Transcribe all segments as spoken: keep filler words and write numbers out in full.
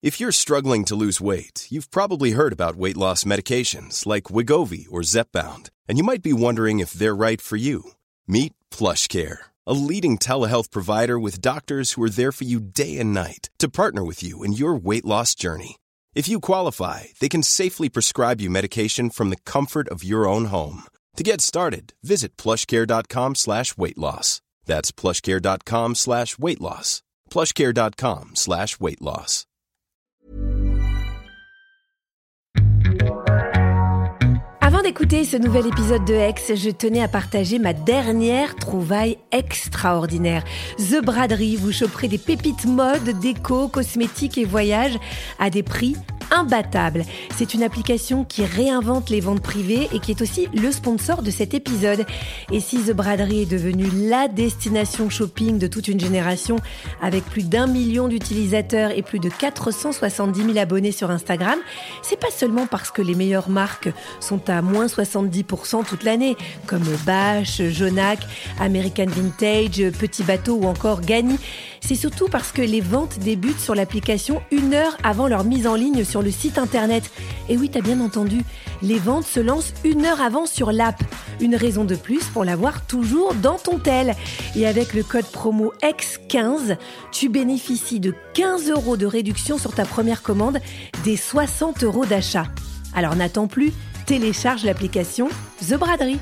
If you're struggling to lose weight, you've probably heard about weight loss medications like Wegovy or Zepbound, and you might be wondering if they're right for you. Meet PlushCare, a leading telehealth provider with doctors who are there for you day and night to partner with you in your weight loss journey. If you qualify, they can safely prescribe you medication from the comfort of your own home. To get started, visit plushcare.com slash weight loss. That's plushcare.com slash weight loss. plushcare.com slash weight loss. Avant d'écouter ce nouvel épisode de Ex, je tenais à partager ma dernière trouvaille extraordinaire. The Braderie, vous choperez des pépites mode, déco, cosmétiques et voyages à des prix imbattables. C'est une application qui réinvente les ventes privées et qui est aussi le sponsor de cet épisode. Et si The Braderie est devenue la destination shopping de toute une génération, avec plus d'un million d'utilisateurs et plus de quatre cent soixante-dix mille abonnés sur Instagram, c'est pas seulement parce que les meilleures marques sont à moins soixante-dix pour cent toute l'année, comme Bache, Jonac, American Vintage, Petit Bateau ou encore Gagny. C'est surtout parce que les ventes débutent sur l'application une heure avant leur mise en ligne sur le site internet. Et oui, t'as bien entendu, les ventes se lancent une heure avant sur l'app. Une raison de plus pour l'avoir toujours dans ton tel. Et avec le code promo E X quinze, tu bénéficies de quinze euros de réduction sur ta première commande, des soixante euros d'achat. Alors n'attends plus, télécharge l'application The Braderie.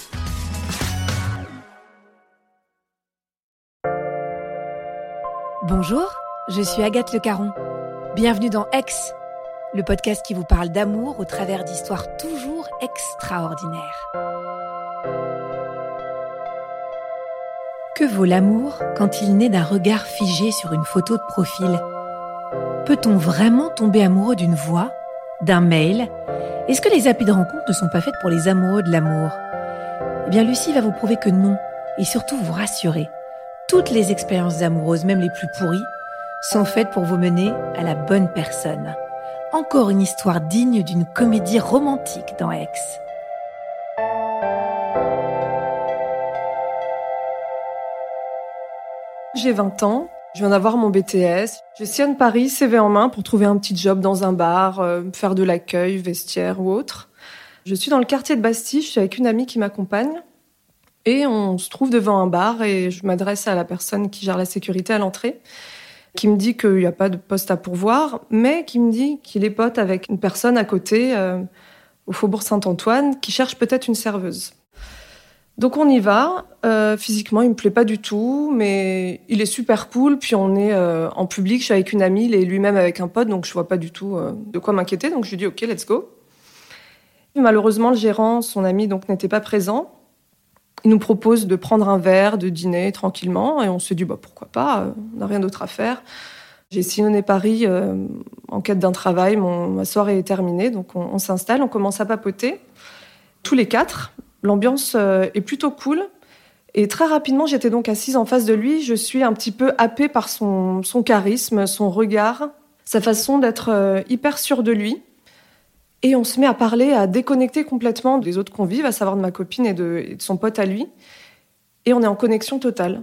Bonjour, je suis Agathe Le Caron. Bienvenue dans Ex, le podcast qui vous parle d'amour au travers d'histoires toujours extraordinaires. Que vaut l'amour quand il naît d'un regard figé sur une photo de profil ? Peut-on vraiment tomber amoureux d'une voix, d'un mail ? Est-ce que les applis de rencontre ne sont pas faites pour les amoureux de l'amour ? Eh bien, Lucie va vous prouver que non, et surtout vous rassurer. Toutes les expériences amoureuses, même les plus pourries, sont faites pour vous mener à la bonne personne. Encore une histoire digne d'une comédie romantique dans Ex. J'ai vingt ans, je viens d'avoir mon B T S. Je sillonne Paris, C V en main, pour trouver un petit job dans un bar, euh, faire de l'accueil, vestiaire ou autre. Je suis dans le quartier de Bastille, je suis avec une amie qui m'accompagne. Et on se trouve devant un bar et je m'adresse à la personne qui gère la sécurité à l'entrée, qui me dit qu'il n'y a pas de poste à pourvoir, mais qui me dit qu'il est pote avec une personne à côté, euh, au Faubourg Saint-Antoine, qui cherche peut-être une serveuse. Donc on y va. Euh, physiquement, il ne me plaît pas du tout, mais il est super cool. Puis on est euh, en public, je suis avec une amie, il est lui-même avec un pote, donc je ne vois pas du tout euh, de quoi m'inquiéter. Donc je lui dis « Ok, let's go ». Malheureusement, le gérant, son ami, donc, n'était pas présent. Il nous propose de prendre un verre, de dîner tranquillement, et on se dit bah, pourquoi pas, euh, on n'a rien d'autre à faire. J'ai sillonné Paris euh, en quête d'un travail, mon, ma soirée est terminée, donc on, on s'installe, on commence à papoter, tous les quatre. L'ambiance euh, est plutôt cool, et très rapidement, j'étais donc assise en face de lui, je suis un petit peu happée par son, son charisme, son regard, sa façon d'être euh, hyper sûre de lui. Et on se met à parler, à déconnecter complètement des autres convives, à savoir de ma copine et de, et de son pote à lui. Et on est en connexion totale.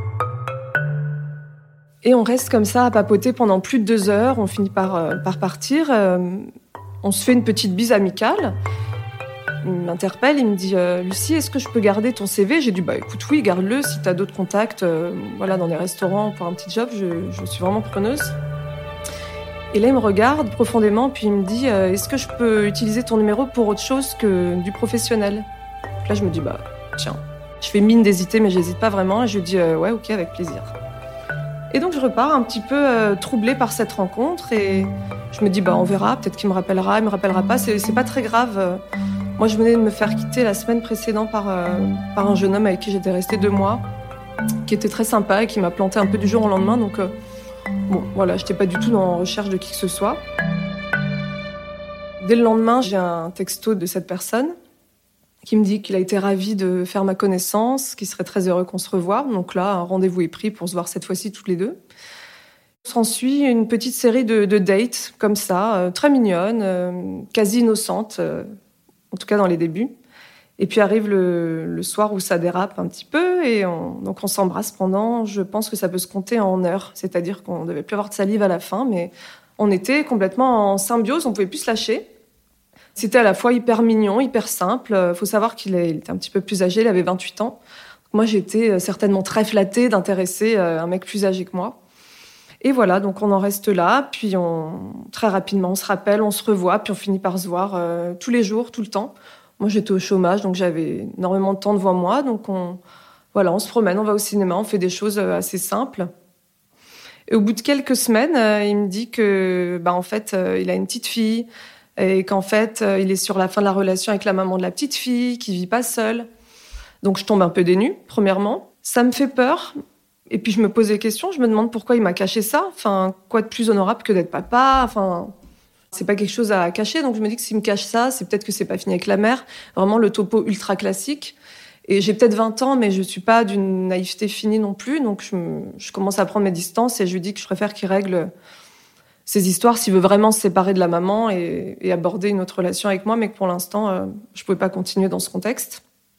Et on reste comme ça à papoter pendant plus de deux heures. On finit par, euh, par partir. Euh, on se fait une petite bise amicale. Il m'interpelle, il me dit euh, « Lucie, est-ce que je peux garder ton C V ?» J'ai dit bah, « Écoute, oui, garde-le. Si tu as d'autres contacts euh, voilà, dans les restaurants pour un petit job, je, je suis vraiment preneuse. » Et là, il me regarde profondément, puis il me dit euh, « Est-ce que je peux utiliser ton numéro pour autre chose que du professionnel ?» Là, je me dis « Bah, tiens. » Je fais mine d'hésiter, mais j'hésite pas vraiment. Et je lui dis euh, « Ouais, ok, avec plaisir. » Et donc, je repars un petit peu euh, troublée par cette rencontre. Et je me dis « Bah, on verra. Peut-être qu'il me rappellera, il me rappellera pas. C'est, c'est pas très grave. » Moi, je venais de me faire quitter la semaine précédente par, euh, par un jeune homme avec qui j'étais restée deux mois, qui était très sympa et qui m'a planté un peu du jour au lendemain. Donc... Euh, Bon, voilà, j'étais pas du tout en recherche de qui que ce soit. Dès le lendemain, j'ai un texto de cette personne qui me dit qu'il a été ravi de faire ma connaissance, qu'il serait très heureux qu'on se revoie. Donc là, un rendez-vous est pris pour se voir cette fois-ci toutes les deux. S'ensuit une petite série de, de dates, comme ça, euh, très mignonnes, euh, quasi innocentes, euh, en tout cas dans les débuts. Et puis arrive le, le soir où ça dérape un petit peu, et on, donc on s'embrasse pendant, je pense que ça peut se compter en heures. C'est-à-dire qu'on devait plus avoir de salive à la fin, mais On était complètement en symbiose, on pouvait plus se lâcher. C'était à la fois hyper mignon, hyper simple. Il faut savoir qu'il était un petit peu plus âgé, il avait vingt-huit ans. Moi, j'étais certainement très flattée d'intéresser un mec plus âgé que moi. Et voilà, donc on en reste là, puis on, très rapidement on se rappelle, on se revoit, puis on finit par se voir euh, tous les jours, tout le temps. Moi j'étais au chômage, donc j'avais énormément de temps devant moi, donc on, voilà, on se promène, on va au cinéma, on fait des choses assez simples. Et au bout de quelques semaines, euh, il me dit que, bah en fait, euh, il a une petite fille, et qu'en fait, euh, il est sur la fin de la relation avec la maman de la petite fille, qu'il vit pas seul. Donc je tombe un peu dénue, premièrement. Ça me fait peur. Et puis je me pose des questions, je me demande pourquoi il m'a caché ça. Enfin, quoi de plus honorable que d'être papa? Enfin, c'est pas quelque chose à cacher. Donc je me dis que s'il me cache ça, c'est peut-être que c'est pas fini avec la mère. Vraiment le topo ultra classique. Et j'ai peut-être vingt ans, mais je suis pas d'une naïveté finie non plus. Donc je, me, je commence à prendre mes distances et je lui dis que je préfère qu'il règle ses histoires s'il veut vraiment se séparer de la maman et, et aborder une autre relation avec moi, mais que pour l'instant, euh, je pouvais pas continuer dans ce contexte.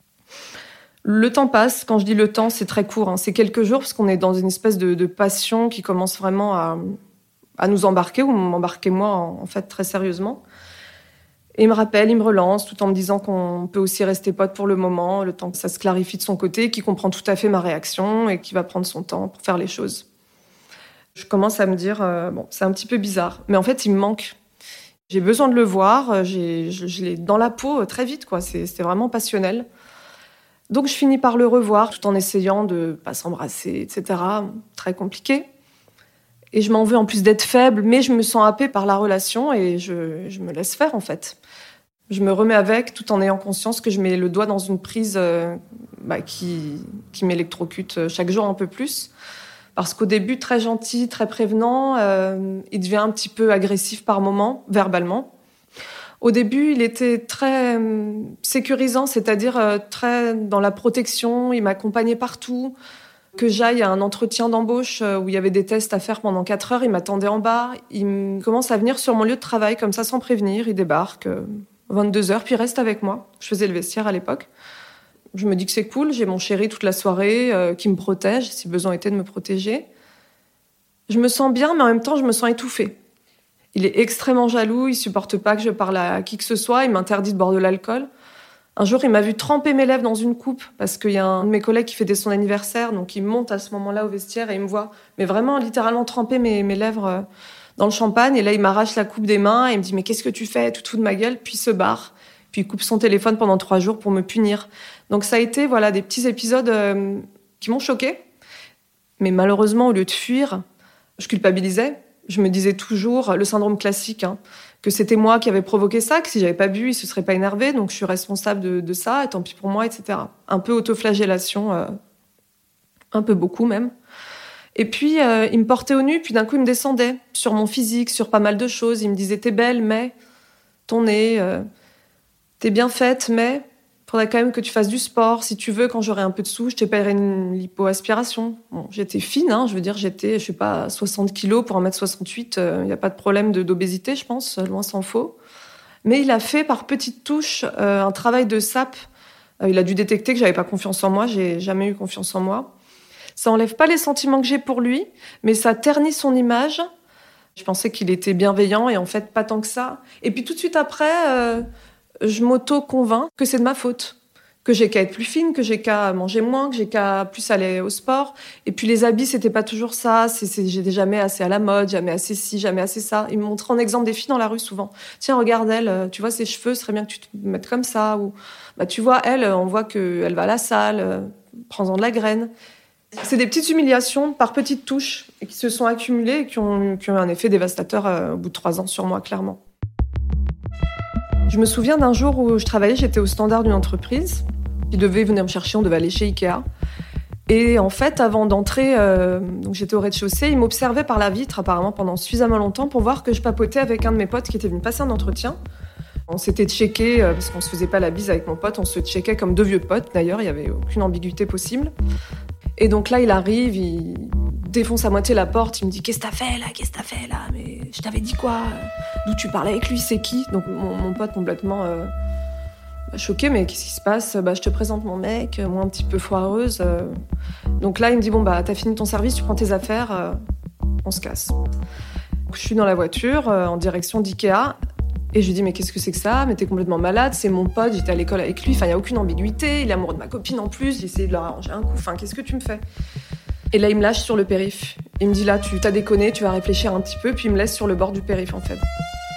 Le temps passe. Quand je dis le temps, c'est très court. Hein. C'est quelques jours parce qu'on est dans une espèce de, de passion qui commence vraiment à, à nous embarquer, ou m'embarquer moi, en, en fait, très sérieusement. Et il me rappelle, il me relance, tout en me disant qu'on peut aussi rester potes pour le moment, le temps que ça se clarifie de son côté, qu'il comprend tout à fait ma réaction et qu'il va prendre son temps pour faire les choses. Je commence à me dire, euh, bon, c'est un petit peu bizarre, mais en fait, il me manque. J'ai besoin de le voir, j'ai, je, je l'ai dans la peau très vite, quoi. C'est, c'était vraiment passionnel. Donc je finis par le revoir, tout en essayant de pas s'embrasser, et cetera. Très compliqué. Et je m'en veux en plus d'être faible, mais je me sens happée par la relation et je, je me laisse faire, en fait. Je me remets avec, tout en ayant conscience que je mets le doigt dans une prise euh, bah, qui, qui m'électrocute chaque jour un peu plus. Parce qu'au début, très gentil, très prévenant, euh, il devient un petit peu agressif par moments, verbalement. Au début, il était très euh, sécurisant, c'est-à-dire euh, très dans la protection. Il m'accompagnait partout. Que j'aille à un entretien d'embauche euh, où il y avait des tests à faire pendant quatre heures, il m'attendait en bas. Il me commence à venir sur mon lieu de travail comme ça, sans prévenir. Il débarque euh, vingt-deux heures, puis il reste avec moi. Je faisais le vestiaire à l'époque. Je me dis que c'est cool. J'ai mon chéri toute la soirée euh, qui me protège, si besoin était de me protéger. Je me sens bien, mais en même temps, je me sens étouffée. Il est extrêmement jaloux, il supporte pas que je parle à qui que ce soit, il m'interdit de boire de l'alcool. Un jour, il m'a vu tremper mes lèvres dans une coupe parce qu'il y a un de mes collègues qui fêtait son anniversaire, donc il monte à ce moment-là au vestiaire et il me voit, mais vraiment littéralement tremper mes, mes lèvres dans le champagne. Et là, il m'arrache la coupe des mains et il me dit « Mais qu'est-ce que tu fais ?» Tout fout de ma gueule, puis il se barre. Puis il coupe son téléphone pendant trois jours pour me punir. Donc ça a été voilà, des petits épisodes euh, qui m'ont choquée. Mais malheureusement, au lieu de fuir, je culpabilisais. Je me disais toujours, le syndrome classique, hein, que c'était moi qui avais provoqué ça, que si j'avais pas bu, il se serait pas énervé, donc je suis responsable de, de ça, et tant pis pour moi, et cetera. Un peu autoflagellation, euh, un peu beaucoup même. Et puis, euh, il me portait au nu, puis d'un coup, il me descendait sur mon physique, sur pas mal de choses. Il me disait « T'es belle, mais ton nez, euh, t'es bien faite, mais faudrait quand même que tu fasses du sport. Si tu veux, quand j'aurai un peu de sous, je te paierai une lipoaspiration. » Bon, j'étais fine, hein, je veux dire, j'étais, je sais pas, soixante kilos pour un mètre soixante-huit. Il euh, n'y a pas de problème de, d'obésité, je pense, loin s'en faut. Mais il a fait par petites touches euh, un travail de sape. Euh, il a dû détecter que j'avais pas confiance en moi. J'ai jamais eu confiance en moi. Ça enlève pas les sentiments que j'ai pour lui, mais ça ternit son image. Je pensais qu'il était bienveillant et en fait, pas tant que ça. Et puis tout de suite après... Euh, je m'auto-convainc que c'est de ma faute, que j'ai qu'à être plus fine, que j'ai qu'à manger moins, que j'ai qu'à plus aller au sport. Et puis les habits, c'était pas toujours ça. C'est, c'est, j'étais jamais assez à la mode, jamais assez ci, jamais assez ça. Il me montrait en exemple des filles dans la rue souvent. Tiens, regarde elle, tu vois ses cheveux, ce serait bien que tu te mettes comme ça. Ou bah tu vois elle, on voit qu'elle va à la salle, prends-en de la graine. C'est des petites humiliations par petites touches et qui se sont accumulées et qui ont, qui ont eu un effet dévastateur euh, au bout de trois ans sur moi, clairement. Je me souviens d'un jour où je travaillais, j'étais au standard d'une entreprise. Ils devaient venir me chercher, on devait aller chez Ikea. Et en fait, avant d'entrer, euh, donc j'étais au rez-de-chaussée, ils m'observaient par la vitre, apparemment, pendant suffisamment longtemps pour voir que je papotais avec un de mes potes qui était venu passer un entretien. On s'était checké, euh, parce qu'on se faisait pas la bise avec mon pote, on se checkait comme deux vieux potes, d'ailleurs, il y avait aucune ambiguïté possible. Et donc là, il arrive, il défonce à moitié la porte, il me dit « Qu'est-ce que t'as fait là ? Qu'est-ce que t'as fait là ? Mais je t'avais dit quoi ? D'où tu parlais avec lui ? C'est qui ?» Donc mon, mon pote complètement euh, choqué, mais qu'est-ce qui se passe ? Bah, je te présente mon mec, moi un petit peu foireuse. Euh. Donc là, il me dit « Bon, bah, t'as fini ton service, tu prends tes affaires, euh, on se casse. » Donc Donc je suis dans la voiture euh, en direction d'Ikea et je lui dis mais qu'est-ce que c'est que ça? Mais t'es complètement malade, c'est mon pote, j'étais à l'école avec lui, enfin il n'y a aucune ambiguïté, il est amoureux de ma copine en plus, j'ai essayé de leur arranger un coup, enfin qu'est-ce que tu me fais? Et là il me lâche sur le périph'. Il me dit là tu t'as déconné, tu vas réfléchir un petit peu, puis il me laisse sur le bord du périph' en fait.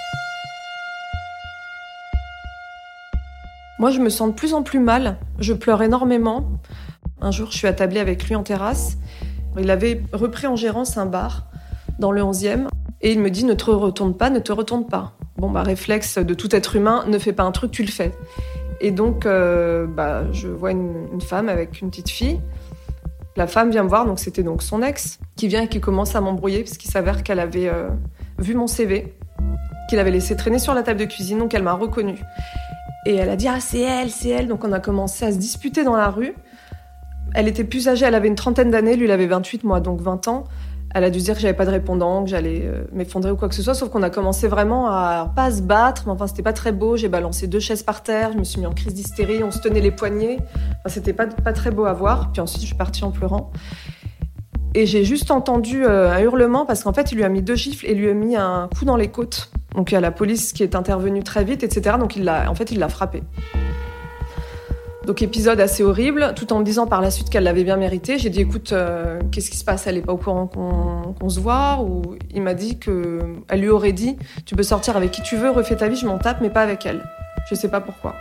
Moi je me sens de plus en plus mal, je pleure énormément. Un jour je suis attablée avec lui en terrasse, il avait repris en gérance un bar dans le onzième et il me dit ne te retourne pas, ne te retourne pas. Bon bah réflexe de tout être humain, ne fais pas un truc, tu le fais. Et donc euh, bah, je vois une, une femme avec une petite fille. La femme vient me voir, donc c'était donc son ex, qui vient et qui commence à m'embrouiller parce qu'il s'avère qu'elle avait euh, vu mon C V, qu'il avait laissé traîner sur la table de cuisine, donc elle m'a reconnue. Et elle a dit « Ah, c'est elle, c'est elle !» Donc on a commencé à se disputer dans la rue. Elle était plus âgée, elle avait une trentaine d'années, lui il avait vingt-huit, moi donc vingt ans. Elle a dû se dire que j'avais pas de répondant, que j'allais euh, m'effondrer ou quoi que ce soit, sauf qu'on a commencé vraiment à pas à se battre, mais enfin c'était pas très beau, j'ai balancé deux chaises par terre, je me suis mis en crise d'hystérie, on se tenait les poignets, enfin, c'était pas, pas très beau à voir, puis ensuite je suis partie en pleurant. Et j'ai juste entendu euh, un hurlement, parce qu'en fait il lui a mis deux gifles et lui a mis un coup dans les côtes. Donc il y a la police qui est intervenue très vite, et cetera. Donc il l'a, en fait il l'a frappé. Donc épisode assez horrible, tout en me disant par la suite qu'elle l'avait bien mérité. J'ai dit écoute, euh, qu'est-ce qui se passe? Elle est pas au courant qu'on, qu'on se voit? Ou il m'a dit que elle lui aurait dit tu peux sortir avec qui tu veux, refais ta vie, je m'en tape, mais pas avec elle. Je sais pas pourquoi.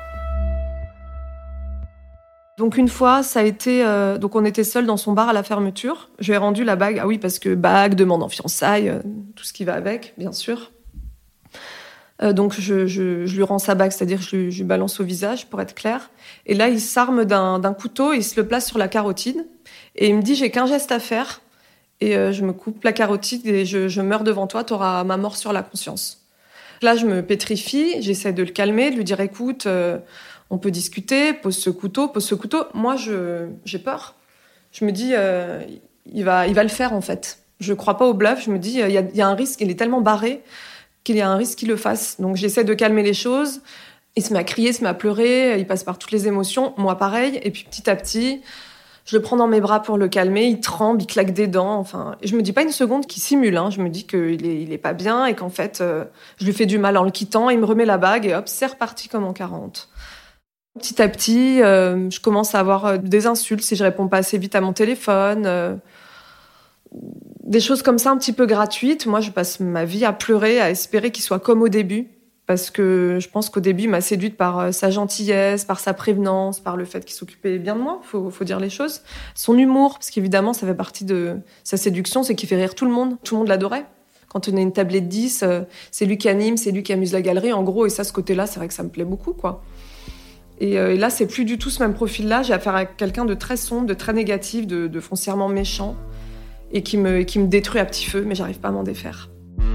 Donc une fois, ça a été, euh, donc on était seuls dans son bar à la fermeture. Je lui ai rendu la bague. Ah oui, parce que bague, demande en fiançailles, euh, tout ce qui va avec, bien sûr. Euh, donc je, je, je lui rends sa bague, c'est-à-dire je lui, je lui balance au visage, pour être clair. Et là, il s'arme d'un, d'un couteau, et il se le place sur la carotide. Et il me dit, j'ai qu'un geste à faire. Et euh, je me coupe la carotide et je, je meurs devant toi, t'auras ma mort sur la conscience. Là, je me pétrifie, j'essaie de le calmer, de lui dire, écoute, euh, on peut discuter, pose ce couteau, pose ce couteau. Moi, je, j'ai peur. Je me dis, euh, il va, il va le faire, en fait. Je crois pas au bluff, je me dis, il y a, il y a un risque, il est tellement barré qu'il y a un risque qu'il le fasse. Donc j'essaie de calmer les choses. Il se met à crier, il se met à pleurer, il passe par toutes les émotions. Moi, pareil. Et puis petit à petit, je le prends dans mes bras pour le calmer. Il tremble, il claque des dents. Enfin, je me dis pas une seconde qu'il simule. Hein. Je me dis qu'il est, il est pas bien et qu'en fait, euh, je lui fais du mal en le quittant. Il me remet la bague et hop, c'est reparti comme en quarante. Petit à petit, euh, je commence à avoir des insultes si je réponds pas assez vite à mon téléphone. Euh, Des choses comme ça, un petit peu gratuites. Moi, je passe ma vie à pleurer, à espérer qu'il soit comme au début. Parce que je pense qu'au début, il m'a séduite par sa gentillesse, par sa prévenance, par le fait qu'il s'occupait bien de moi, faut, faut dire les choses. Son humour, parce qu'évidemment, ça fait partie de sa séduction, c'est qu'il fait rire tout le monde. Tout le monde l'adorait. Quand on a une tablée de dix, c'est lui qui anime, c'est lui qui amuse la galerie, en gros. Et ça, ce côté-là, c'est vrai que ça me plaît beaucoup, quoi. Et, euh, et là, c'est plus du tout ce même profil-là. J'ai affaire à quelqu'un de très sombre, de très négatif, de, de foncièrement méchant. Et qui me, qui me détruit à petit feu, mais j'arrive pas à m'en défaire.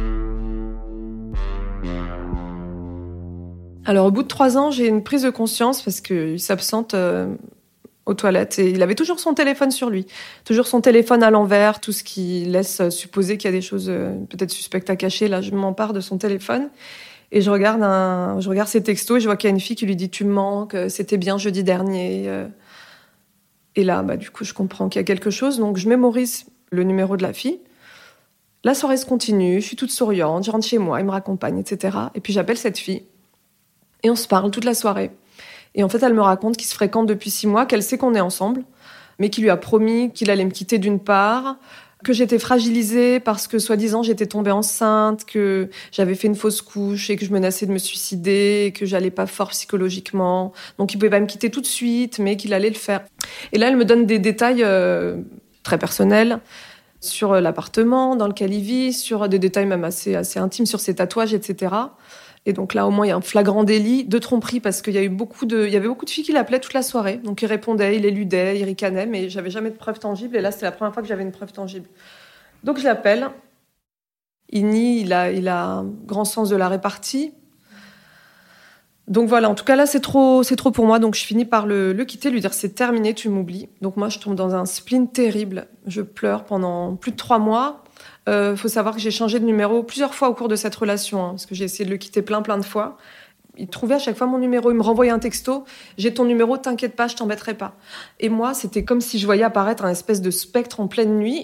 Alors, au bout de trois ans, j'ai une prise de conscience parce qu'il s'absente euh, aux toilettes. Et il avait toujours son téléphone sur lui. Toujours son téléphone à l'envers, tout ce qui laisse supposer qu'il y a des choses euh, peut-être suspectes à cacher. Là, je m'empare de son téléphone. Et je regarde, un, je regarde ses textos et je vois qu'il y a une fille qui lui dit « Tu me manques, c'était bien jeudi dernier. » Et là, bah, du coup, je comprends qu'il y a quelque chose. Donc, je mémorise le numéro de la fille. La soirée se continue, je suis toute souriante, je rentre chez moi, il me raccompagne, et cetera. Et puis j'appelle cette fille. Et on se parle toute la soirée. Et en fait, elle me raconte qu'ils se fréquentent depuis six mois, qu'elle sait qu'on est ensemble, mais qu'il lui a promis qu'il allait me quitter d'une part, que j'étais fragilisée parce que, soi-disant, j'étais tombée enceinte, que j'avais fait une fausse couche et que je menaçais de me suicider, et que j'allais pas fort psychologiquement. Donc il pouvait pas me quitter tout de suite, mais qu'il allait le faire. Et là, elle me donne des détails euh, très personnel, sur l'appartement dans lequel il vit, sur des détails même assez, assez intimes, sur ses tatouages, et cetera. Et donc là, au moins, il y a un flagrant délit de tromperie parce qu'il y a eu beaucoup de, il y avait beaucoup de filles qui l'appelaient toute la soirée. Donc il répondait, il éludait, il ricanait, mais j'avais jamais de preuve tangible. Et là, c'est la première fois que j'avais une preuve tangible. Donc je l'appelle. Il nie, il a, il a un grand sens de la répartie. Donc voilà, en tout cas là, c'est trop, c'est trop pour moi. Donc je finis par le, le quitter, lui dire c'est terminé, tu m'oublies. Donc moi, je tombe dans un spleen terrible. Je pleure pendant plus de trois mois. Il euh, faut savoir que j'ai changé de numéro plusieurs fois au cours de cette relation, hein, parce que j'ai essayé de le quitter plein, plein de fois. Il trouvait à chaque fois mon numéro, il me renvoyait un texto. J'ai ton numéro, t'inquiète pas, je t'embêterai pas. Et moi, c'était comme si je voyais apparaître un espèce de spectre en pleine nuit.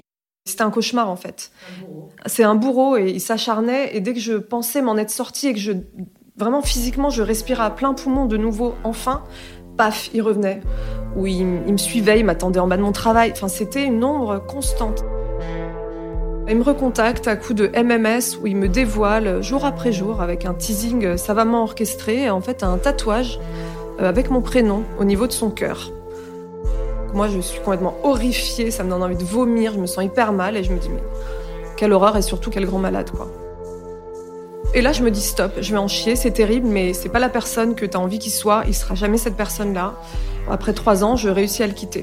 C'était un cauchemar, en fait. Un bourreau. C'est un bourreau et il s'acharnait. Et dès que je pensais m'en être sortie et que je, vraiment physiquement, je respirais à plein poumon de nouveau, enfin, paf, il revenait. Ou il, il me suivait, il m'attendait en bas de mon travail. Enfin, c'était une ombre constante. Il me recontacte à coup de M M S où il me dévoile jour après jour avec un teasing savamment orchestré et en fait un tatouage avec mon prénom au niveau de son cœur. Moi, je suis complètement horrifiée, ça me donne envie de vomir, je me sens hyper mal et je me dis mais quelle horreur et surtout quel grand malade, quoi. Et là, je me dis stop, je vais en chier, c'est terrible, mais c'est pas la personne que t'as envie qu'il soit, il sera jamais cette personne-là. Après trois ans, je réussis à le quitter.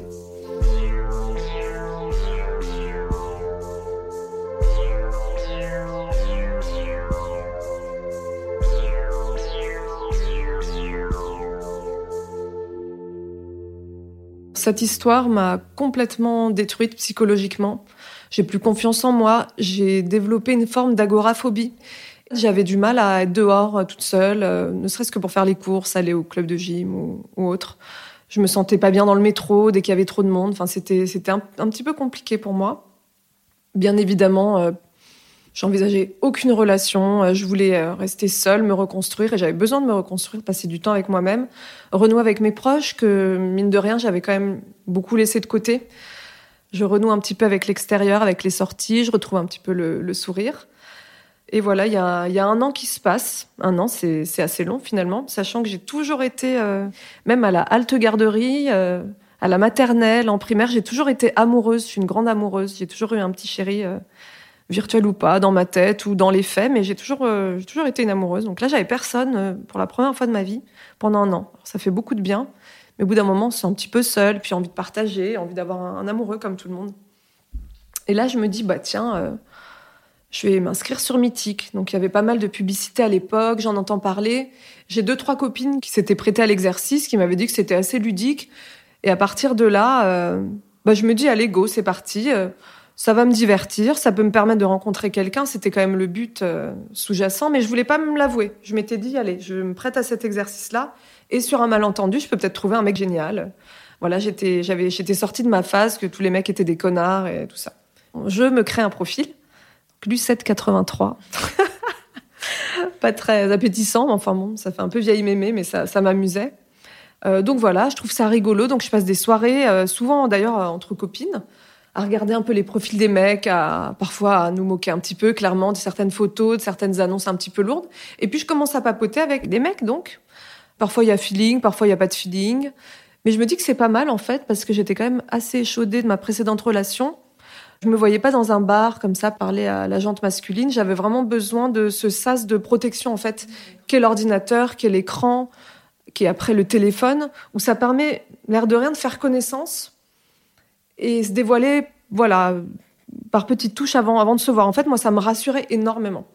Cette histoire m'a complètement détruite psychologiquement. J'ai plus confiance en moi. J'ai développé une forme d'agoraphobie. J'avais du mal à être dehors toute seule, euh, ne serait-ce que pour faire les courses, aller au club de gym ou, ou autre. Je me sentais pas bien dans le métro dès qu'il y avait trop de monde. Enfin, c'était, c'était un, un petit peu compliqué pour moi. Bien évidemment, euh, j'envisageais aucune relation. Je voulais rester seule, me reconstruire et j'avais besoin de me reconstruire, passer du temps avec moi-même, renouer avec mes proches que, mine de rien, j'avais quand même beaucoup laissé de côté. Je renoue un petit peu avec l'extérieur, avec les sorties, je retrouve un petit peu le, le sourire. Et voilà, il y a, y a un an qui se passe. Un an, c'est, c'est assez long finalement, sachant que j'ai toujours été, euh, même à la halte garderie, euh, à la maternelle, en primaire, j'ai toujours été amoureuse. Je suis une grande amoureuse. J'ai toujours eu un petit chéri, euh, virtuel ou pas, dans ma tête ou dans les faits, mais j'ai toujours, euh, j'ai toujours été une amoureuse. Donc là, j'avais personne euh, pour la première fois de ma vie pendant un an. Alors, ça fait beaucoup de bien, mais au bout d'un moment, on se sent un petit peu seule, puis envie de partager, envie d'avoir un, un amoureux comme tout le monde. Et là, je me dis, bah tiens, euh, je vais m'inscrire sur Mythique. Donc, il y avait pas mal de publicité à l'époque, j'en entends parler. J'ai deux, trois copines qui s'étaient prêtées à l'exercice, qui m'avaient dit que c'était assez ludique. Et à partir de là, euh, bah, je me dis, allez, go, c'est parti. Euh, ça va me divertir, ça peut me permettre de rencontrer quelqu'un. C'était quand même le but euh, sous-jacent, mais je voulais pas me l'avouer. Je m'étais dit, allez, je me prête à cet exercice-là. Et sur un malentendu, je peux peut-être trouver un mec génial. Voilà, j'étais, j'avais, j'étais sortie de ma phase, que tous les mecs étaient des connards et tout ça. Je me crée un profil. Lucette quatre-vingt-trois. Pas très appétissant, mais enfin bon, ça fait un peu vieille mémé, mais ça, ça m'amusait. Euh, donc voilà, je trouve ça rigolo. Donc je passe des soirées, euh, souvent d'ailleurs euh, entre copines, à regarder un peu les profils des mecs, à parfois à nous moquer un petit peu, clairement, de certaines photos, de certaines annonces un petit peu lourdes. Et puis je commence à papoter avec des mecs, donc. Parfois il y a feeling, parfois il y a pas de feeling. Mais je me dis que c'est pas mal, en fait, parce que j'étais quand même assez échaudée de ma précédente relation. Je me voyais pas dans un bar, comme ça, parler à la jante masculine. J'avais vraiment besoin de ce sas de protection, en fait, qu'est l'ordinateur, qu'est l'écran, qu'est après le téléphone, où ça permet, l'air de rien, de faire connaissance et se dévoiler, voilà, par petites touches avant, avant de se voir. En fait, moi, ça me rassurait énormément.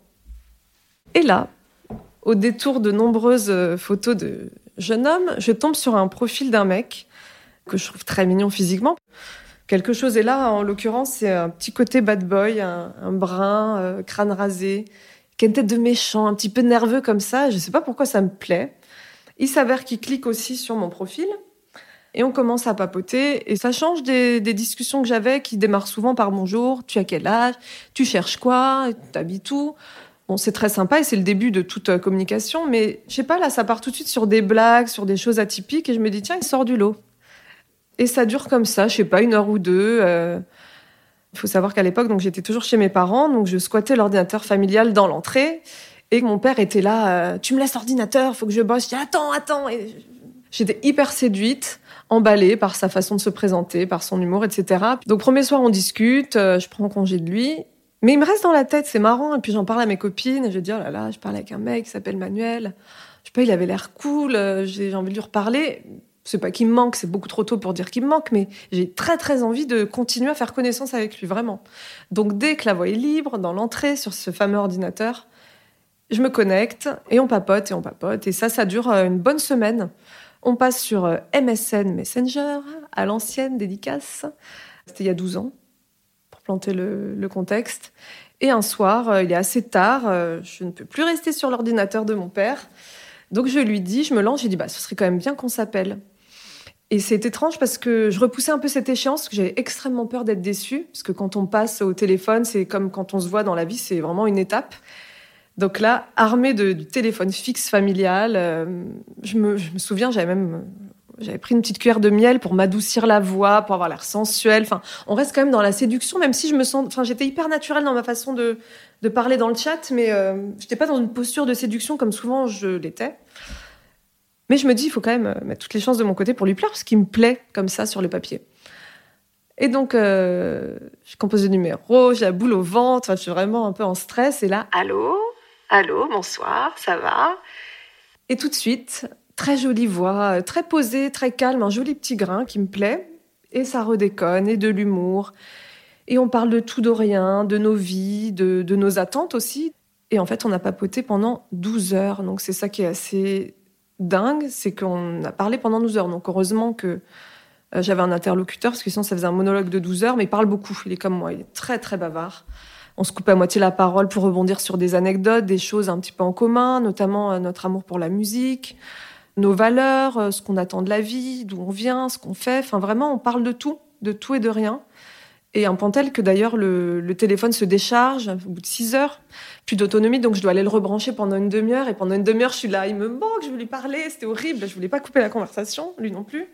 Et là, au détour de nombreuses photos de jeunes hommes, je tombe sur un profil d'un mec que je trouve très mignon physiquement. Quelque chose est là, en l'occurrence, c'est un petit côté bad boy, un, un brun, euh, crâne rasé, qui a une tête de méchant, un petit peu nerveux comme ça. Je sais pas pourquoi ça me plaît. Il s'avère qu'il clique aussi sur mon profil. Et on commence à papoter. Et ça change des, des discussions que j'avais qui démarrent souvent par « Bonjour, tu as quel âge ? Tu cherches quoi ? T'habites où ?» Bon, c'est très sympa et c'est le début de toute communication. Mais je sais pas, là, ça part tout de suite sur des blagues, sur des choses atypiques. Et je me dis, tiens, il sort du lot. Et ça dure comme ça, je sais pas, une heure ou deux. Euh... Il faut savoir qu'à l'époque, donc, j'étais toujours chez mes parents. Donc je squattais l'ordinateur familial dans l'entrée. Et mon père était là, euh, tu me laisses l'ordinateur, faut que je bosse. Je dis, attends, attends. Et j'étais hyper séduite, emballée par sa façon de se présenter, par son humour, et cetera. Donc premier soir, on discute, euh, je prends congé de lui. Mais il me reste dans la tête, c'est marrant. Et puis j'en parle à mes copines. Et je dis, oh là là, je parle avec un mec qui s'appelle Manuel. Je sais pas, il avait l'air cool, euh, j'ai, j'ai envie de lui reparler. C'est pas qu'il me manque, c'est beaucoup trop tôt pour dire qu'il me manque, mais j'ai très très envie de continuer à faire connaissance avec lui, vraiment. Donc dès que la voie est libre, dans l'entrée, sur ce fameux ordinateur, je me connecte et on papote et on papote. Et ça, ça dure une bonne semaine. On passe sur M S N Messenger, à l'ancienne, dédicace. C'était il y a douze ans, pour planter le, le contexte. Et un soir, il est assez tard, je ne peux plus rester sur l'ordinateur de mon père. Donc je lui dis, je me lance, j'ai dit, bah, ce serait quand même bien qu'on s'appelle. Et c'est étrange parce que je repoussais un peu cette échéance, parce que j'avais extrêmement peur d'être déçue. Parce que quand on passe au téléphone, c'est comme quand on se voit dans la vie, c'est vraiment une étape. Donc là, armée de, du téléphone fixe familial, euh, je, me, je me souviens, j'avais même j'avais pris une petite cuillère de miel pour m'adoucir la voix, pour avoir l'air sensuelle. Enfin, on reste quand même dans la séduction, même si je me sens... Enfin, j'étais hyper naturelle dans ma façon de, de parler dans le chat, mais euh, je n'étais pas dans une posture de séduction comme souvent je l'étais. Mais je me dis, il faut quand même mettre toutes les chances de mon côté pour lui plaire, parce qu'il me plaît comme ça sur le papier. Et donc, euh, je compose le numéro, j'ai la boule au ventre, enfin, je suis vraiment un peu en stress. Et là, allô, allô, bonsoir, ça va ? Et tout de suite, très jolie voix, très posée, très calme, un joli petit grain qui me plaît. Et ça redéconne, et de l'humour. Et on parle de tout, de rien, de nos vies, de, de nos attentes aussi. Et en fait, on a papoté pendant douze heures. Donc, c'est ça qui est assez... dingue, c'est qu'on a parlé pendant douze heures. Donc heureusement que euh, j'avais un interlocuteur, parce que sinon ça faisait un monologue de douze heures, mais il parle beaucoup, il est comme moi, il est très très bavard. On se coupe à moitié la parole pour rebondir sur des anecdotes, des choses un petit peu en commun, notamment euh, notre amour pour la musique, nos valeurs, euh, ce qu'on attend de la vie, d'où on vient, ce qu'on fait. Enfin vraiment, on parle de tout, de tout et de rien. Et un point tel que d'ailleurs le, le téléphone se décharge au bout de six heures, plus d'autonomie, donc je dois aller le rebrancher pendant une demi-heure. Et pendant une demi-heure, je suis là, il me manque, je veux lui parler, c'était horrible, je voulais pas couper la conversation, lui non plus.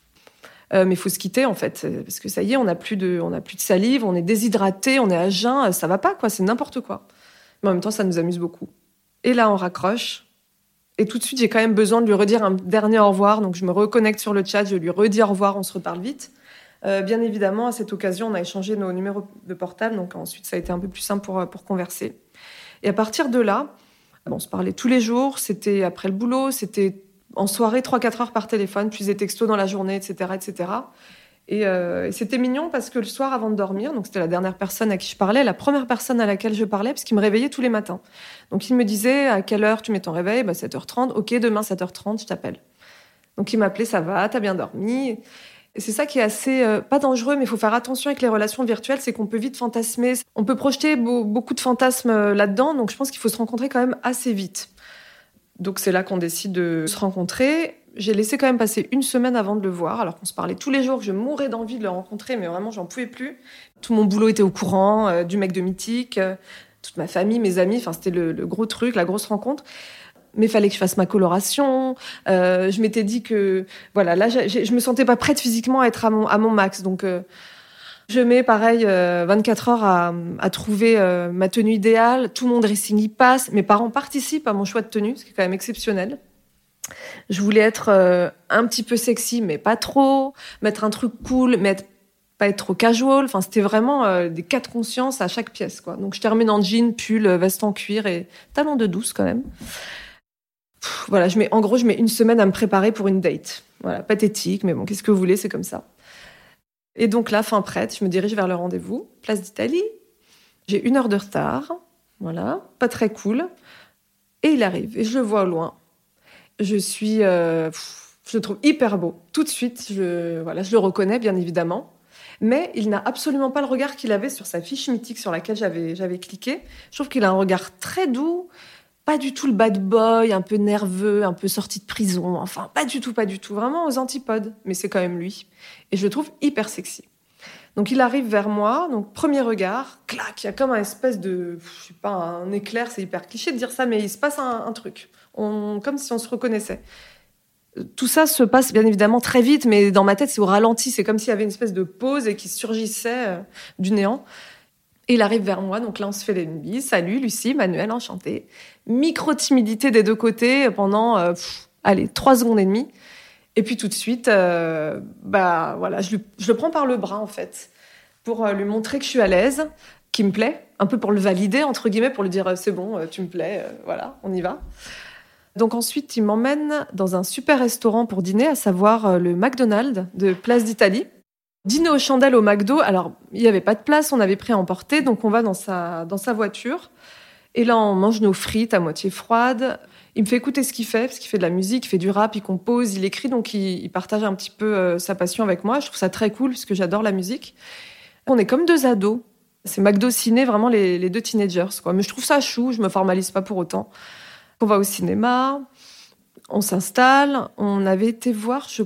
Euh, mais il faut se quitter en fait, parce que ça y est, on n'a plus de, on n'a plus de salive, on est déshydraté, on est à jeun, ça va pas quoi, c'est n'importe quoi. Mais en même temps, ça nous amuse beaucoup. Et là, on raccroche. Et tout de suite, j'ai quand même besoin de lui redire un dernier au revoir, donc je me reconnecte sur le chat, je lui redis au revoir, on se reparle vite. Euh, bien évidemment, à cette occasion, on a échangé nos numéros de portable, donc ensuite, ça a été un peu plus simple pour, pour converser. Et à partir de là, bon, on se parlait tous les jours, c'était après le boulot, c'était en soirée, trois à quatre heures par téléphone, puis des textos dans la journée, et cetera, et cetera. Et, euh, et c'était mignon parce que le soir, avant de dormir, donc c'était la dernière personne à qui je parlais, la première personne à laquelle je parlais, parce qu'il me réveillait tous les matins. Donc il me disait, à quelle heure tu mets ton réveil ? Bah, sept heures trente. Ok, demain, sept heures trente, je t'appelle. Donc il m'appelait, ça va, t'as bien dormi ? Et c'est ça qui est assez, euh, pas dangereux, mais il faut faire attention avec les relations virtuelles, c'est qu'on peut vite fantasmer. On peut projeter beau, beaucoup de fantasmes euh, là-dedans, donc je pense qu'il faut se rencontrer quand même assez vite. Donc c'est là qu'on décide de se rencontrer. J'ai laissé quand même passer une semaine avant de le voir, alors qu'on se parlait tous les jours, que je mourais d'envie de le rencontrer, mais vraiment j'en pouvais plus. Tout mon boulot était au courant, euh, du mec de Mythique, euh, toute ma famille, mes amis, enfin c'était le, le gros truc, la grosse rencontre. Mais il fallait que je fasse ma coloration. Euh, je m'étais dit que, voilà, là, j'ai, je me sentais pas prête physiquement à être à mon, à mon max. Donc, euh, je mets, pareil, euh, vingt-quatre heures à, à trouver euh, ma tenue idéale. Tout mon dressing y passe. Mes parents participent à mon choix de tenue, ce qui est quand même exceptionnel. Je voulais être euh, un petit peu sexy, mais pas trop. Mettre un truc cool, mais être, pas être trop casual. Enfin, c'était vraiment euh, des cas de conscience à chaque pièce, quoi. Donc, je termine en jean, pull, veste en cuir et talons de douce, quand même. Voilà, je mets, en gros, je mets une semaine à me préparer pour une date. Voilà, pathétique, mais bon, qu'est-ce que vous voulez, c'est comme ça. Et donc là, fin prête, je me dirige vers le rendez-vous, place d'Italie. J'ai une heure de retard, voilà, pas très cool. Et il arrive, et je le vois au loin. Je suis, euh, je le trouve hyper beau. Tout de suite, je, voilà, je le reconnais, bien évidemment. Mais il n'a absolument pas le regard qu'il avait sur sa fiche Mythique sur laquelle j'avais, j'avais cliqué. Je trouve qu'il a un regard très doux. Pas du tout le bad boy, un peu nerveux, un peu sorti de prison. Enfin, pas du tout, pas du tout. Vraiment aux antipodes. Mais c'est quand même lui. Et je le trouve hyper sexy. Donc, il arrive vers moi. Donc, premier regard. Clac, il y a comme un espèce de... Je sais pas, un éclair. C'est hyper cliché de dire ça, mais il se passe un, un truc. On, comme si on se reconnaissait. Tout ça se passe bien évidemment très vite, mais dans ma tête, c'est au ralenti. C'est comme s'il y avait une espèce de pause et qui surgissait euh, du néant. Et il arrive vers moi, donc là, on se fait les bises. Salut, Lucie, Manuel, enchantée. Micro-timidité des deux côtés pendant, euh, pff, allez, trois secondes et demie. Et puis tout de suite, euh, bah voilà, je, lui, je le prends par le bras, en fait, pour euh, lui montrer que je suis à l'aise, qu'il me plaît, un peu pour le valider, entre guillemets, pour lui dire euh, « c'est bon, euh, tu me plais, euh, voilà, on y va ». Donc ensuite, il m'emmène dans un super restaurant pour dîner, à savoir euh, le McDonald's de Place d'Italie. Dîner aux chandelles au McDo, alors il n'y avait pas de place, on avait pris à emporter, donc on va dans sa, dans sa voiture. Et là, on mange nos frites à moitié froides. Il me fait écouter ce qu'il fait, parce qu'il fait de la musique, il fait du rap, il compose, il écrit, donc il, il partage un petit peu euh, sa passion avec moi. Je trouve ça très cool, parce que j'adore la musique. On est comme deux ados. C'est McDo Ciné, vraiment les, les deux teenagers, quoi. Mais je trouve ça chou, je me formalise pas pour autant. On va au cinéma, on s'installe. On avait été voir, je crois,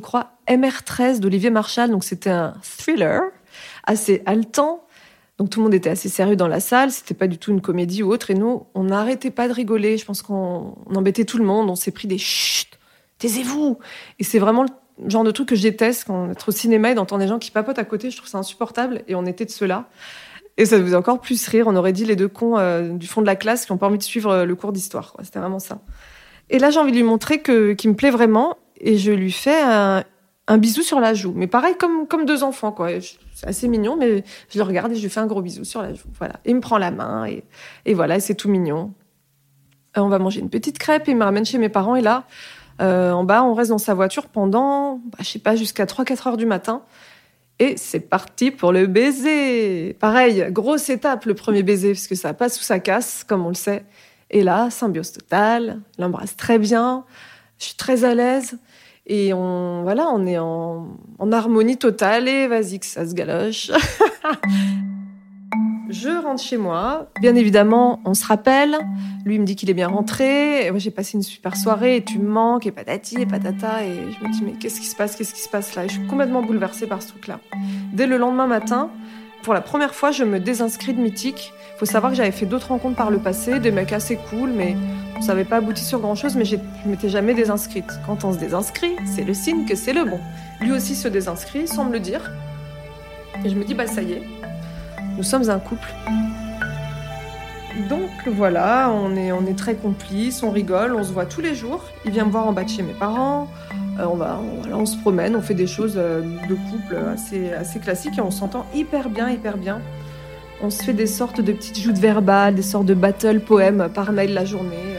M R treize d'Olivier Marchal, donc c'était un thriller assez haletant. Donc tout le monde était assez sérieux dans la salle, c'était pas du tout une comédie ou autre. Et nous, on n'arrêtait pas de rigoler. Je pense qu'on on embêtait tout le monde. On s'est pris des chut, taisez-vous. Et c'est vraiment le genre de truc que je déteste quand on est au cinéma et d'entendre des gens qui papotent à côté. Je trouve ça insupportable. Et on était de ceux-là. Et ça nous faisait encore plus rire. On aurait dit les deux cons euh, du fond de la classe qui n'ont pas envie de suivre le cours d'histoire, quoi. C'était vraiment ça. Et là, j'ai envie de lui montrer que, qu'il me plaît vraiment. Et je lui fais un, un bisou sur la joue. Mais pareil, comme, comme deux enfants, quoi. C'est assez mignon, mais je le regarde et je lui fais un gros bisou sur la joue. Voilà. Et il me prend la main et, et voilà, et c'est tout mignon. Euh, on va manger une petite crêpe et il me ramène chez mes parents. Et là, euh, en bas, on reste dans sa voiture pendant, bah, je sais pas, jusqu'à trois quatre heures du matin. Et c'est parti pour le baiser. Pareil, grosse étape, le premier baiser, parce que ça passe ou ça casse, comme on le sait. Et là, symbiose totale, il l'embrasse très bien, je suis très à l'aise. Et on, voilà, on est en, en harmonie totale. Et vas-y que ça se galoche. Je rentre chez moi. Bien évidemment, on se rappelle. Lui, il me dit qu'il est bien rentré. Et moi, j'ai passé une super soirée. Et tu me manques, et patati, et patata. Et je me dis, mais qu'est-ce qui se passe? Qu'est-ce qui se passe là? Et je suis complètement bouleversée par ce truc-là. Dès le lendemain matin, pour la première fois, je me désinscris de Mythique. Il faut savoir que j'avais fait d'autres rencontres par le passé, des mecs assez cool, mais ça n'avait pas abouti sur grand-chose, mais je ne m'étais jamais désinscrite. Quand on se désinscrit, c'est le signe que c'est le bon. Lui aussi se désinscrit, sans me le dire. Et je me dis, bah ça y est, nous sommes un couple. Donc voilà, on est, on est très complices, on rigole, on se voit tous les jours. Il vient me voir en bas de chez mes parents, euh, on, va, on, voilà, on se promène, on fait des choses euh, de couple assez, assez classiques et on s'entend hyper bien, hyper bien. On se fait des sortes de petites joutes verbales, des sortes de battle poèmes par mail la journée.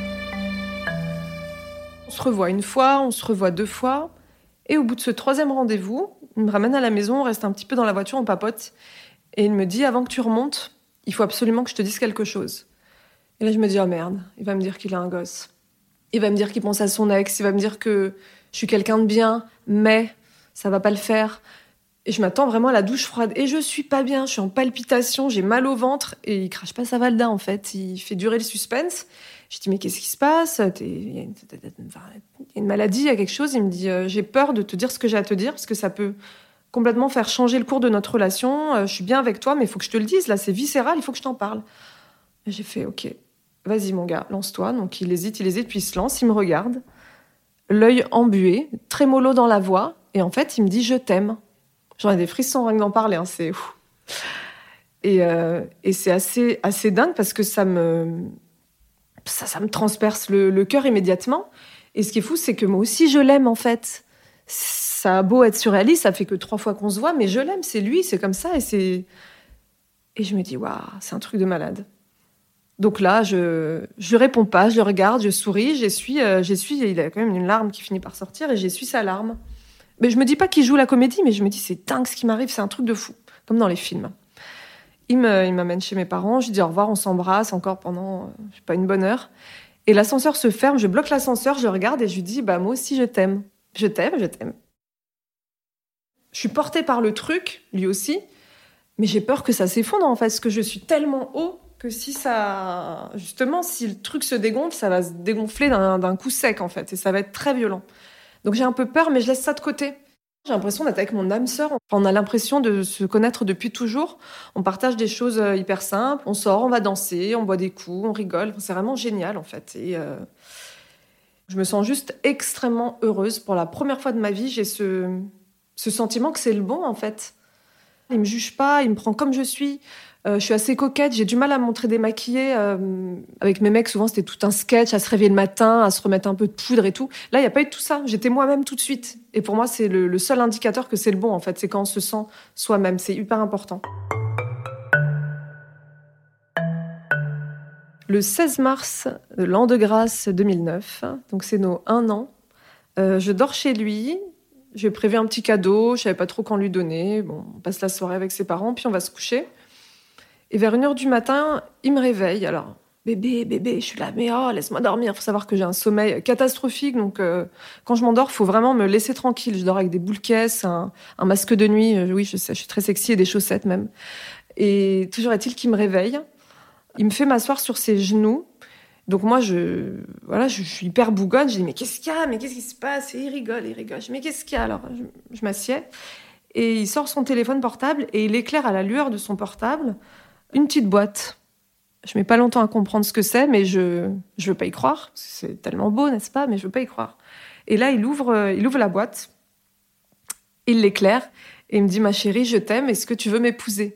On se revoit une fois, on se revoit deux fois. Et au bout de ce troisième rendez-vous, il me ramène à la maison, on reste un petit peu dans la voiture, on papote. Et il me dit, avant que tu remontes, il faut absolument que je te dise quelque chose. Et là, je me dis, oh merde, il va me dire qu'il a un gosse. Il va me dire qu'il pense à son ex, il va me dire que je suis quelqu'un de bien, mais ça va pas le faire. Et je m'attends vraiment à la douche froide. Et je suis pas bien, je suis en palpitation, j'ai mal au ventre. Et il crache pas sa valda, en fait. Il fait durer le suspense. Je dis, mais qu'est-ce qui se passe? Il y a une, une maladie, il y a quelque chose. Il me dit, euh, j'ai peur de te dire ce que j'ai à te dire, parce que ça peut complètement faire changer le cours de notre relation. Euh, je suis bien avec toi, mais il faut que je te le dise. Là, c'est viscéral, il faut que je t'en parle. Et j'ai fait, ok, vas-y, mon gars, lance-toi. Donc, il hésite, il hésite, puis il se lance, il me regarde. L'œil embué, très mollo dans la voix. Et en fait, il me dit, je t'aime. J'en ai des frissons rien que d'en parler, hein, c'est ouf. Et, euh, et c'est assez, assez dingue parce que ça me, ça, ça me transperce le, le cœur immédiatement. Et ce qui est fou, c'est que moi aussi, je l'aime, en fait. Ça a beau être surréaliste, ça fait que trois fois qu'on se voit, mais je l'aime, c'est lui, c'est comme ça. Et, c'est... et je me dis, waouh, c'est un truc de malade. Donc là, je je réponds pas, je le regarde, je souris, j'essuie, euh, j'essuie, il a quand même une larme qui finit par sortir, et j'essuie sa larme. Mais je me dis pas qu'il joue la comédie, mais je me dis, c'est dingue ce qui m'arrive, c'est un truc de fou, comme dans les films. Il, me, il m'amène chez mes parents, je lui dis au revoir, on s'embrasse encore pendant, euh, je sais pas, une bonne heure. Et l'ascenseur se ferme, je bloque l'ascenseur, je le regarde et je lui dis, bah moi aussi je t'aime. Je t'aime, je t'aime. Je suis portée par le truc, lui aussi, mais j'ai peur que ça s'effondre en fait, parce que je suis tellement haut que si ça... Justement, si le truc se dégonfle, ça va se dégonfler d'un, d'un coup sec en fait, et ça va être très violent. Donc j'ai un peu peur, mais je laisse ça de côté. J'ai l'impression d'être avec mon âme sœur. On a l'impression de se connaître depuis toujours. On partage des choses hyper simples. On sort, on va danser, on boit des coups, on rigole. C'est vraiment génial, en fait. Et euh, je me sens juste extrêmement heureuse. Pour la première fois de ma vie, j'ai ce, ce sentiment que c'est le bon, en fait. Il me juge pas, il me prend comme je suis. Euh, je suis assez coquette, j'ai du mal à me montrer démaquillée. Euh, avec mes mecs, souvent, c'était tout un sketch, à se réveiller le matin, à se remettre un peu de poudre et tout. Là, il n'y a pas eu de tout ça. J'étais moi-même tout de suite. Et pour moi, c'est le, le seul indicateur que c'est le bon, en fait. C'est quand on se sent soi-même. C'est hyper important. Le seize mars de l'an de grâce deux mille neuf, donc c'est nos un an, euh, je dors chez lui. J'ai prévu un petit cadeau, je savais pas trop quand lui donner. Bon, on passe la soirée avec ses parents, puis on va se coucher. Et vers une heure du matin, il me réveille. Alors, bébé, bébé, je suis là, mais oh, laisse-moi dormir. Il faut savoir que j'ai un sommeil catastrophique, donc euh, quand je m'endors, il faut vraiment me laisser tranquille. Je dors avec des boules caisses, un, un masque de nuit, euh, oui, je sais, je suis très sexy, et des chaussettes même. Et toujours est-il qu'il me réveille. Il me fait m'asseoir sur ses genoux. Donc moi, je, voilà, je, je suis hyper bougonne. Je dis, mais qu'est-ce qu'il y a? Mais qu'est-ce qui se passe? Et il rigole, il rigole. Je dis, mais qu'est-ce qu'il y a? Alors, je, je m'assieds. Et il sort son téléphone portable et il éclaire à la lueur de son portable une petite boîte. Je mets pas longtemps à comprendre ce que c'est, mais je je veux pas y croire. C'est tellement beau, n'est-ce pas? Mais je veux pas y croire. Et là, il ouvre, il ouvre la boîte, il l'éclaire et il me dit, ma chérie, je t'aime, est-ce que tu veux m'épouser?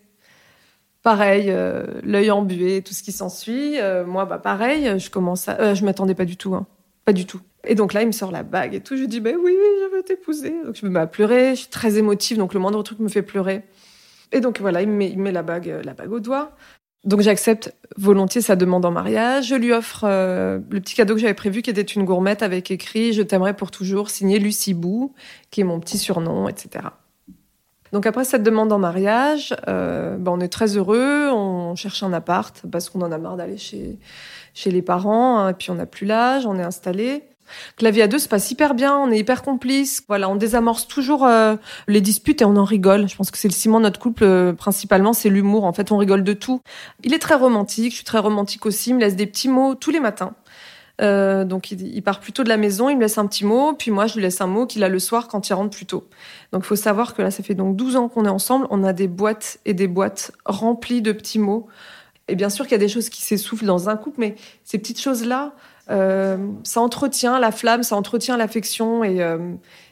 Pareil, euh, l'œil embué, tout ce qui s'ensuit. Euh, moi, bah pareil, je commence à... Euh, je m'attendais pas du tout, hein. Pas du tout. Et donc là, il me sort la bague et tout. Je lui dis, bah oui, oui, je veux t'épouser. Donc je me mets à pleurer, je suis très émotive, donc le moindre truc me fait pleurer. Et donc voilà, il me met, il me met la bague, la bague au doigt. Donc j'accepte volontiers sa demande en mariage. Je lui offre euh, le petit cadeau que j'avais prévu, qui était une gourmette avec écrit « Je t'aimerai pour toujours », signé Lucie Bou, qui est mon petit surnom, et cetera. Donc après cette demande en mariage, euh, ben on est très heureux, on cherche un appart parce qu'on en a marre d'aller chez, chez les parents, hein, et puis on n'a plus l'âge, on est installé. La vie à deux se passe hyper bien, on est hyper complices. Voilà, on désamorce toujours euh, les disputes et on en rigole. Je pense que c'est le ciment de notre couple, euh, principalement, c'est l'humour. En fait, on rigole de tout. Il est très romantique, je suis très romantique aussi. Il me laisse des petits mots tous les matins. Euh, donc, il, il part plus tôt de la maison, il me laisse un petit mot, puis moi, je lui laisse un mot qu'il a le soir quand il rentre plus tôt. Donc, il faut savoir que là, ça fait donc douze ans qu'on est ensemble. On a des boîtes et des boîtes remplies de petits mots. Et bien sûr qu'il y a des choses qui s'essoufflent dans un couple, mais ces petites choses-là, euh, ça entretient la flamme, ça entretient l'affection. Et, euh,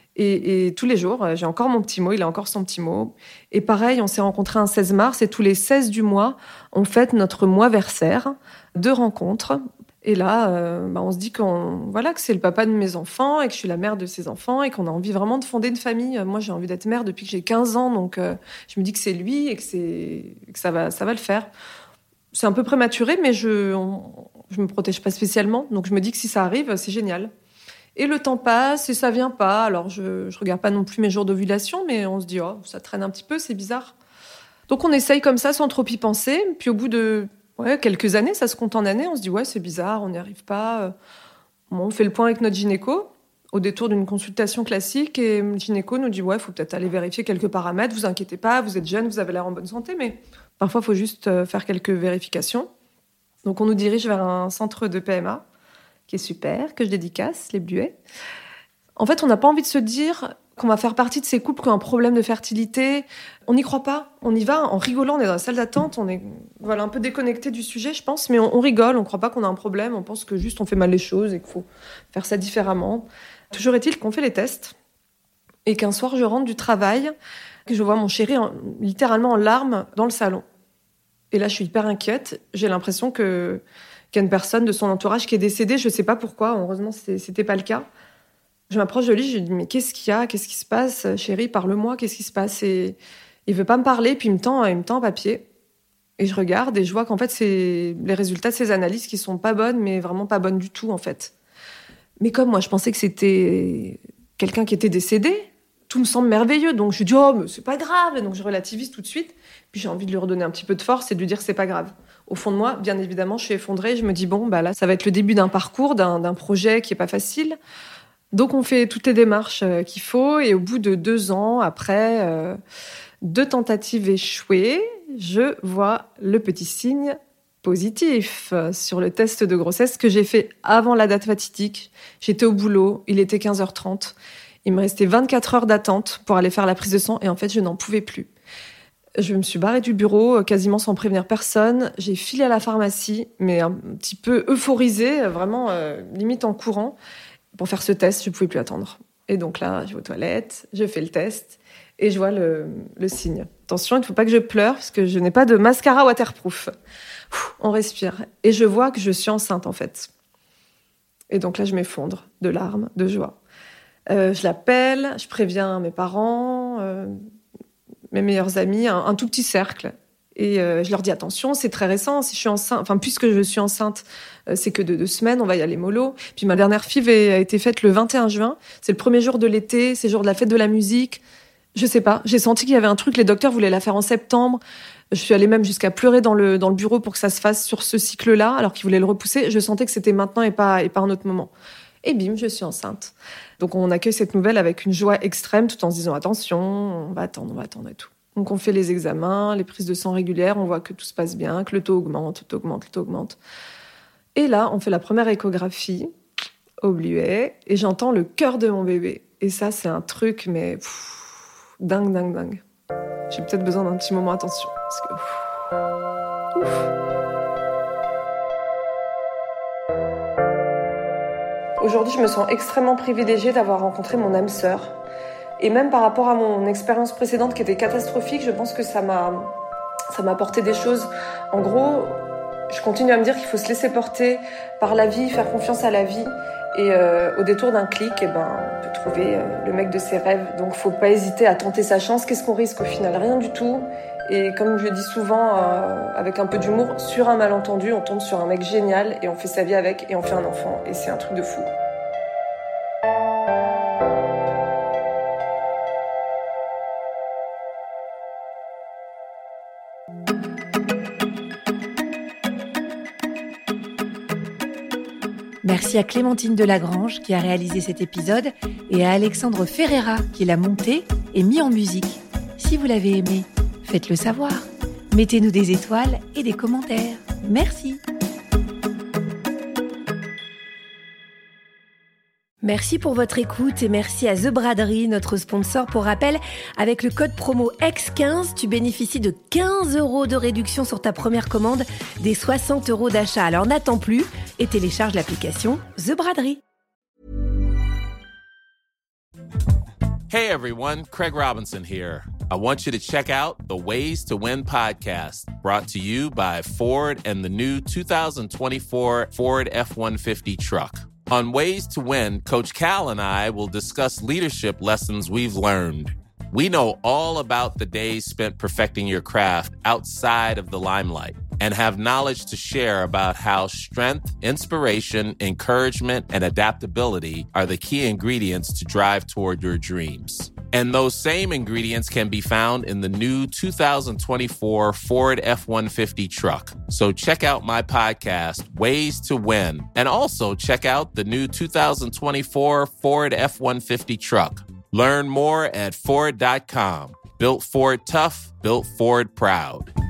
et, et tous les jours, j'ai encore mon petit mot, il a encore son petit mot. Et pareil, on s'est rencontrés un seize mars, et tous les seize du mois, on fête notre mois-versaire de rencontres. Et là, euh, bah on se dit qu'on, voilà, que c'est le papa de mes enfants et que je suis la mère de ses enfants et qu'on a envie vraiment de fonder une famille. Moi, j'ai envie d'être mère depuis que j'ai quinze ans, donc euh, je me dis que c'est lui et que, c'est, que ça va, ça va le faire. C'est un peu prématuré, mais je on, je me protège pas spécialement, donc je me dis que si ça arrive, c'est génial. Et le temps passe et ça vient pas. Alors je je regarde pas non plus mes jours d'ovulation, mais on se dit oh ça traîne un petit peu, c'est bizarre. Donc on essaye comme ça sans trop y penser. Puis au bout de ouais quelques années, ça se compte en années, on se dit ouais c'est bizarre, on n'y arrive pas. Bon, on fait le point avec notre gynéco au détour d'une consultation classique et le gynéco nous dit ouais faut peut-être aller vérifier quelques paramètres. Vous inquiétez pas, vous êtes jeune, vous avez l'air en bonne santé, mais parfois, il faut juste faire quelques vérifications. Donc, on nous dirige vers un centre de P M A qui est super, que je dédicace, les Bluets. En fait, on n'a pas envie de se dire qu'on va faire partie de ces couples qui ont un problème de fertilité. On n'y croit pas. On y va en rigolant. On est dans la salle d'attente. On est voilà, un peu déconnecté du sujet, je pense. Mais on, on rigole. On ne croit pas qu'on a un problème. On pense que juste on fait mal les choses et qu'il faut faire ça différemment. Toujours est-il qu'on fait les tests. Et qu'un soir, je rentre du travail, que je vois mon chéri en, littéralement en larmes dans le salon. Et là, je suis hyper inquiète. J'ai l'impression que, qu'il y a une personne de son entourage qui est décédée. Je ne sais pas pourquoi. Heureusement, ce n'était pas le cas. Je m'approche de lui. Je lui dis, mais qu'est-ce qu'il y a? Qu'est-ce qui se passe? Chérie, parle-moi. Qu'est-ce qui se passe? Et il ne veut pas me parler. Puis il me tend, il me tend un papier. Et je regarde et je vois qu'en fait, c'est les résultats de ces analyses qui ne sont pas bonnes, mais vraiment pas bonnes du tout, en fait. Mais comme moi, je pensais que c'était quelqu'un qui était décédé, tout me semble merveilleux. Donc, je dis, oh, mais c'est pas grave. Et donc, je relativise tout de suite. Puis, j'ai envie de lui redonner un petit peu de force et de lui dire que c'est pas grave. Au fond de moi, bien évidemment, je suis effondrée. Je me dis, bon, bah là, ça va être le début d'un parcours, d'un, d'un projet qui est pas facile. Donc, on fait toutes les démarches euh, qu'il faut. Et au bout de deux ans, après euh, deux tentatives échouées, je vois le petit signe positif sur le test de grossesse que j'ai fait avant la date fatidique. J'étais au boulot, il était quinze heures trente. Il me restait vingt-quatre heures d'attente pour aller faire la prise de sang et en fait, je n'en pouvais plus. Je me suis barrée du bureau quasiment sans prévenir personne. J'ai filé à la pharmacie, mais un petit peu euphorisée, vraiment euh, limite en courant, pour faire ce test. Je ne pouvais plus attendre. Et donc là, je vais aux toilettes, je fais le test et je vois le, le signe. Attention, il ne faut pas que je pleure parce que je n'ai pas de mascara waterproof. On respire. Et je vois que je suis enceinte, en fait. Et donc là, je m'effondre de larmes, de joie. Euh, je l'appelle, je préviens mes parents, euh, mes meilleurs amis, un, un tout petit cercle. Et euh, je leur dis, attention, c'est très récent, si je suis enceinte, enfin, puisque je suis enceinte, euh, c'est que de deux semaines, on va y aller mollo. Puis ma dernière F I V a été faite le vingt et un juin. C'est le premier jour de l'été, c'est le jour de la fête de la musique. Je sais pas, j'ai senti qu'il y avait un truc, les docteurs voulaient la faire en septembre. Je suis allée même jusqu'à pleurer dans le, dans le bureau pour que ça se fasse sur ce cycle-là, alors qu'ils voulaient le repousser. Je sentais que c'était maintenant et pas, et pas un autre moment. Et bim, je suis enceinte. Donc on accueille cette nouvelle avec une joie extrême, tout en se disant attention, on va attendre, on va attendre et tout. Donc on fait les examens, les prises de sang régulières, on voit que tout se passe bien, que le taux augmente, le taux augmente, le taux augmente. Et là, on fait la première échographie. au Bluet et j'entends le cœur de mon bébé. Et ça, c'est un truc, mais pff, dingue, dingue, dingue. J'ai peut-être besoin d'un petit moment attention. Parce que, pff, ouf. Aujourd'hui, je me sens extrêmement privilégiée d'avoir rencontré mon âme sœur. Et même par rapport à mon expérience précédente qui était catastrophique, je pense que ça m'a, ça m'a apporté des choses. En gros, je continue à me dire qu'il faut se laisser porter par la vie, faire confiance à la vie. Et euh, au détour d'un clic, eh ben, on peut trouver euh, le mec de ses rêves. Donc faut pas hésiter à tenter sa chance. Qu'est-ce qu'on risque au final? Rien du tout. Et comme je le dis souvent, euh, avec un peu d'humour, sur un malentendu, on tombe sur un mec génial et on fait sa vie avec et on fait un enfant. Et c'est un truc de fou. Merci à Clémentine Delagrange qui a réalisé cet épisode et à Alexandre Ferreira qui l'a monté et mis en musique. Si vous l'avez aimé, faites-le savoir. Mettez-nous des étoiles et des commentaires. Merci. Merci pour votre écoute et merci à The Braderie, notre sponsor. Pour rappel, avec le code promo X quinze, tu bénéficies de quinze euros de réduction sur ta première commande des soixante euros d'achat. Alors n'attends plus et télécharge l'application The Braderie. Hey everyone, Craig Robinson here. I want you to check out the Ways to Win podcast, brought to you by Ford and the new two thousand twenty-four Ford F one fifty truck. On Ways to Win, Coach Cal and I will discuss leadership lessons we've learned. We know all about the days spent perfecting your craft outside of the limelight and have knowledge to share about how strength, inspiration, encouragement, and adaptability are the key ingredients to drive toward your dreams. And those same ingredients can be found in the new two thousand twenty-four Ford F one fifty truck. So check out my podcast, Ways to Win, and also check out the new two thousand twenty-four Ford F one fifty truck. Learn more at Ford dot com. Built Ford tough, built Ford proud.